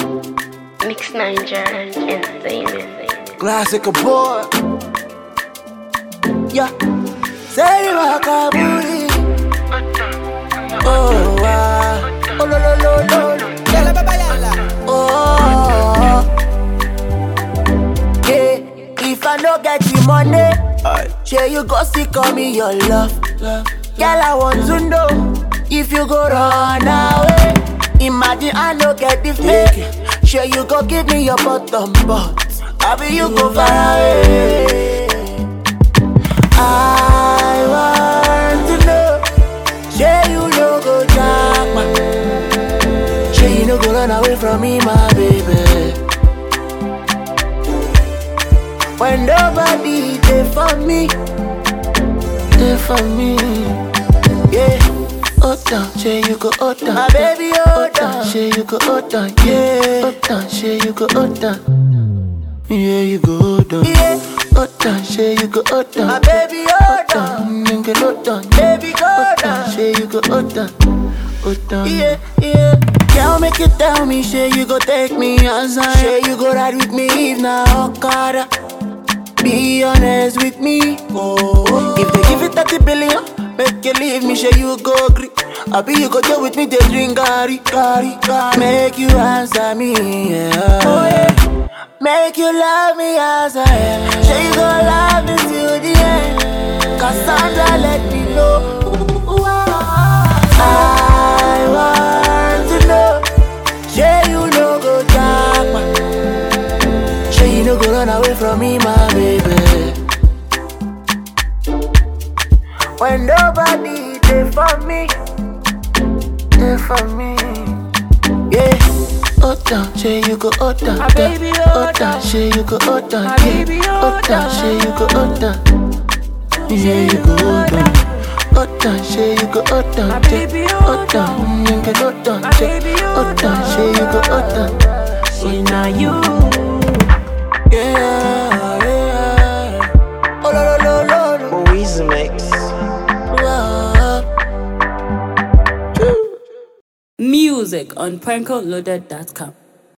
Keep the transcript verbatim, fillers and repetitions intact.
Mix Niger Entertainment. Classic boy. Yeah. Say Wakaburi. Oh, ah. Oh, lo, lo, lo, lo. Yala, baba, yala. Oh. Yeah. If I no get the money, sure you go see call me your love. Girl, I want to know if you go run away. Imagine I no get the fake. Sure you go give me your bottom, but I be you go far away. I want to know, sure you no go jack man. Sure you no go run away from me, my baby. When nobody there for me, there for me, yeah. Hold down, say you go hold down, my baby, hold down, say you go hold down, yeah. Hold down, say you go hold down, yeah, you go hold down, yeah. Hold down, say you go hold down, my baby, hold down, nigga, hold down, baby, go down, say you go hold down, hold down, yeah, yeah. Girl, make you tell me, say you go take me outside, say you go ride with me if na Okada. Be honest with me, oh. If they give it thirty billion, make you leave me, sure you go agree. I be you go deal with me, they drink gari, gari, gari. Make you answer me, yeah. Oh, yeah. Make you love me as I am. Sure you go love me till the end. Cassandra, let me know. I want to know. Sure you no go dark, man. Sure you no go run away from me, my baby. When nobody there for me, there for me, yeah. Hold down, say you go hold down, my baby, hold down, say you go hold down, my baby, hold down, say you go hold down, yeah, you go hold down, hold down, say you go hold down, my baby, hold down, nigga, hold down, my baby, hold down, say you go hold down, see now you, yeah, yeah. Oh, lo, lo, lo, lo. Moise Mix. music on Pranko Loaded dot com.